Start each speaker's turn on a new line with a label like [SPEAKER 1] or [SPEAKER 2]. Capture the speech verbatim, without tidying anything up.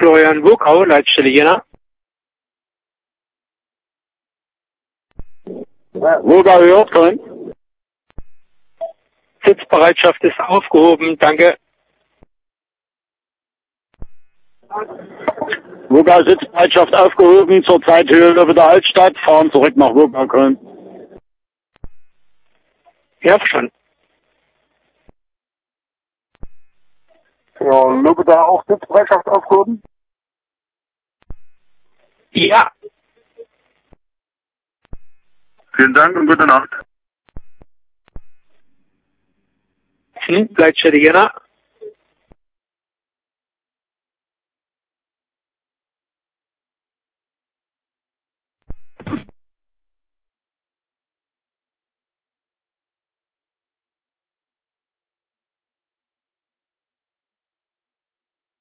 [SPEAKER 1] Florian Wogau, Leitstelle Jena.
[SPEAKER 2] Wogau hört, Köln.
[SPEAKER 1] Sitzbereitschaft ist aufgehoben, danke.
[SPEAKER 2] Wogau Sitzbereitschaft aufgehoben, zurzeit Höhe wieder Altstadt, fahren zurück nach Wogau, Köln.
[SPEAKER 1] Ja, verstanden.
[SPEAKER 2] Ja, Lübe da auch Sitzbereitschaft aufgehoben?
[SPEAKER 1] Ja.
[SPEAKER 2] Vielen Dank und gute Nacht.
[SPEAKER 1] Hm, Leitstelle Jena.